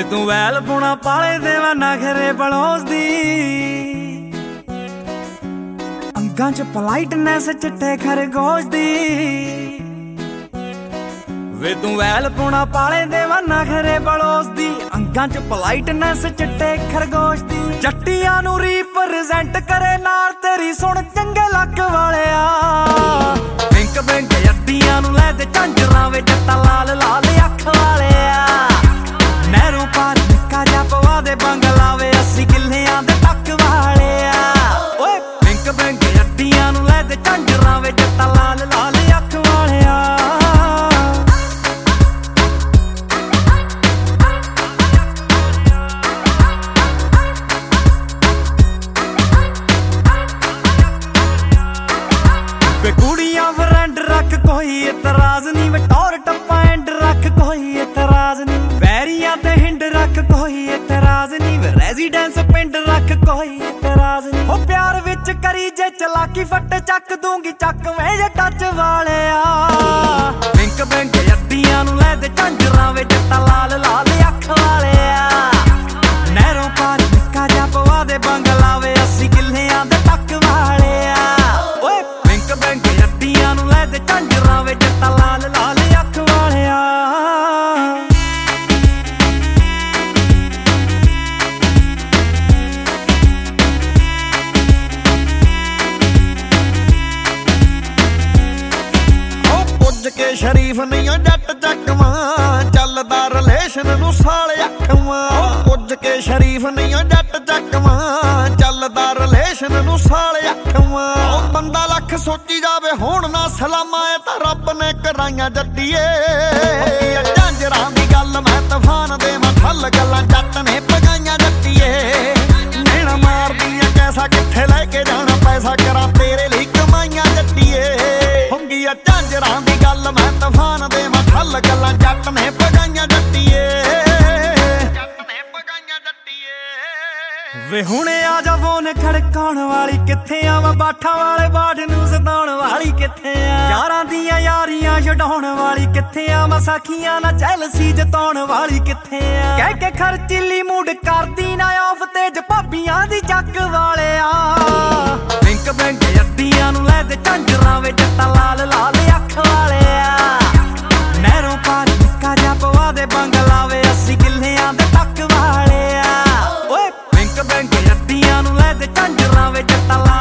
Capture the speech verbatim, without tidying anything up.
ਵੇ ਤੂੰ ਵੈਲ ਪੁਣਾ ਪਾਲੇ ਦੇਵਾ ਨਖਰੇ ਬਲੋਸ ਦੀ ਅੰਗਾਂ ਚ ਪਲਾਈਟਨੈਸ ਚਿੱਟੇ ਖਰਗੋਸ਼ ਦੀ ਵੇ ਤੂੰ ਵੈਲ ਪੁਣਾ ਪਾਲੇ ਦੇਵਾ ਨਖਰੇ ਬਲੋਸ ਦੀ ਅੰਗਾਂ ਚ ਪਲਾਈਟਨੈਸ ਚਿੱਟੇ ਖਰਗੋਸ਼ ਦੀ ਜੱਟੀਆਂ ਨੂੰ ਰੀਪ੍ਰੈਜ਼ੈਂਟ ਕਰੇ ਨਾਲ ਤੇਰੀ ਸੁਣ ਚੰਗੇ ਲੱਕ ਵਾਲਿਆ ਬਿੰਕ ਬਿੰਕ ਅੱਡੀਆਂ ਨੂੰ ਲੈ ਤੇ ਝਾਂਜਰਾਂ ਵੇ ਜੱਟਾ ਲਾਲ ਲਾਲ ਅੱਖ ਵਾਲਿਆ ਨਹਿਰੋਂ ਪਾਰ ਨਿੱਕਾ ਜਿਹਾ ਪਵਾ ਦੇ ਬੰਗਲਾ ਵੇ ਅੱਸੀ ਕਿੱਲਿਆਂ ਦੇ ਟੱਕ ਵਾਲਿਆ ਓਏ ਬਿੰਕ ਬਿੰਕ ਅੱਡੀਆਂ ਨੂੰ ਲੈ ਤੇ ਝਾਂਜਰਾਂ ਵੇ ਜੱਟਾ ਲਾਲ ਲਾਲ ਅੱਖ ਵਾਲਿਆ ਵੇ ਕੁੜੀਆਂ ਫਰੈਂਡ ਰੱਖ ਕੋਈ ਇਤਰਾਜ਼ ਨਹੀਂ ਵੇ ਟੌਰ ਟੱਪਾ ਐਂਡ ਰੱਖ ਕੋਈ ਇਤਰਾਜ਼ ਨਹੀਂ ਵੈਰੀਆਂ ਤੇ ਹਿੰਡ ਰੱਖ ਕੋਈ ਇਤਰਾਜ਼ ਨਹੀਂ ਵੇ ਰੈਜ਼ੀਡੈਂਸ ਪਿੰਡ ਰੱਖ ਕੋਈ ਇਤਰਾਜ਼ ਨਹੀਂ ਹੋ ਪਿਆਰ ਵਿੱਚ ਕਰੀ ਜੇ ਚਲਾਕੀ ਫੱਟ ਚੱਕ ਦੂੰਗੀ ਚੱਕ ਵੇ ਜੇ ਟੱਚ ਵਾਲਿਆ ਬਿੰਕ ਬਿੰਕ ਅੱਡੀਆਂ ਨੂੰ ਲੈ ਤੇ ਝਾਂਜਰਾਂ ਵੇ ਜੱਟਾ ਲਾਲ ਲਾਲ ਅੱਖ ਵਾਲਿਆ ਨਹਿਰੋਂ ਪਾਰ ਨਿੱਕਾ ਜਿਹਾ ਪਵਾ ਦੇ ਬੰਗਲਾ ਵੇ ਅੱਸੀ ਕਿੱਲਿਆਂ ਦੇ ਟੱਕ ਵਾਲਿਆ ਓਏ ਬਿੰਕ ਬਿੰਕ ਅੱਡੀਆਂ ਨੂੰ ਲੈ ਤੇ ਝਾਂਜਰਾਂ ਵੇ ਜੱਟਾ ਲਾਲ ਲਾਲ ਅੱਖ ਵਾਲਿਆ ਕੇ ਸ਼ਰੀਫ ਨਹੀਂ ਓ ਜੱਟ ਚੱਕਵਾਂ ਚੱਲਦਾ ਰਿਲੇਸ਼ਨ ਨੂੰ ਸਾਲ ਅੱਖਵਾਂ ਪੁੱਜ ਕੇ ਸ਼ਰੀਫ ਨਹੀਂ ਓ ਜੱਟ ਚੱਕਵਾਂ ਚੱਲਦਾ ਰਿਲੇਸ਼ਨ ਨੂੰ ਸਾਲ ਅੱਖਵਾਂ ਉਹ ਬੰਦਾ ਲੱਖ ਸੋਚੀ ਜਾਵੇ ਹੁਣ ਨਾ ਸਲਾਮਾਂ ਇਹ ਤਾਂ ਰੱਬ ਨੇ ਕਰਾਈਆਂ ਜੱਟੀਏ ਝਾਂਜਰਾਂ ਦੀ ਗੱਲ ਮੈਂ ਤੂਫਾਨ ਦੇ ਮੈਂ ਠੱਲ ਗੱਲਾਂ ਜੱਟ ਨੇ ਪਗਾਈਆਂ ਜੱਟੀਏ ਨੈਣਾ ਮਾਰਦੀਆਂ ਕੈਸਾ ਕਿੱਥੇ ਲੈ ਕੇ ਜਾਣਾ ਪੈਸਾ ਕਰਾਂ ਤੇਰੇ ਲਈ ਕਮਾਈਆਂ ਜੱਟੀਏ ਹੁੰਗੀਆਂ ਝਾਂਜਰਾਂ ਦੀ ਗੱਲ ਮੈਂ ਤੂਫਾਨ ਦੇ ਮੈਂ ਠੱਲ ਗੱਲਾਂ ਜੱਟ ਨੇ ਪਗਾਈਆਂ ਜੱਟੀਏ ਜੱਟ ਨੇ ਪਗਾਈਆਂ ਜੱਟੀਏ ਵੇ ਹੁਣੇ ਆ ਜਾ ਫੋਨ ਖੜਕਾਉਣ ਵਾਲੀ ਕਿੱਥੇ ਆ ਮੈਂ ਬਾਠਾਂ ਵਾਲੇ ਬਾੜ ਨੂੰ ਸਤਾਉਣ ਵਾਲੀ ਕਿੱਥੇ ਆ ਯਾਰਾਂ ਦੀਆਂ ਯਾਰੀਆਂ ਛਡਾਉਣ ਵਾਲੀ ਕਿੱਥੇ ਆ ਮੈਂ ਸਾਖੀਆਂ ਨਾਲ ਜੈਲਸੀ ਜਤਾਉਣ ਵਾਲੀ ਕਿੱਥੇ ਆ ਕਹਿ ਕੇ ਖਰਚੀਲੀ ਮੂਡ ਕਰਦੀ ਨਾ ਆਫ ਤੇਜ ਭਾਬੀਆਂ ਦੀ ਜੱਗ ਵਾਲਿਆ ਬਿੰਕ ਬਿੰਕ ਅੱਡੀਆਂ ਨੂੰ ਲੈ ਤੇ ਝਾਂਜਰਾਂ ਵੇ ਜੱਟਾ ਲਾਲ ਲਾਲ ਅੱਖ ਵਾਲਿਆ ਨਹਿਰੋਂ ਪਾਰ ਨਿੱਕਾ ਜਿਹਾ ਪਵਾ ਦੇ ਬੰਗਲਾ ਵੇ ਅੱਸੀ ਕਿੱਲਿਆਂ ਦੇ ਟੱਕ ਵਾਲਿਆ ਓਏ ਬਿੰਕ ਬਿੰਕ ਅੱਡੀਆਂ ਨੂੰ ਲੈ ਤੇ ਝਾਂਜਰਾਂ ਵੇ ਜੱਟਾ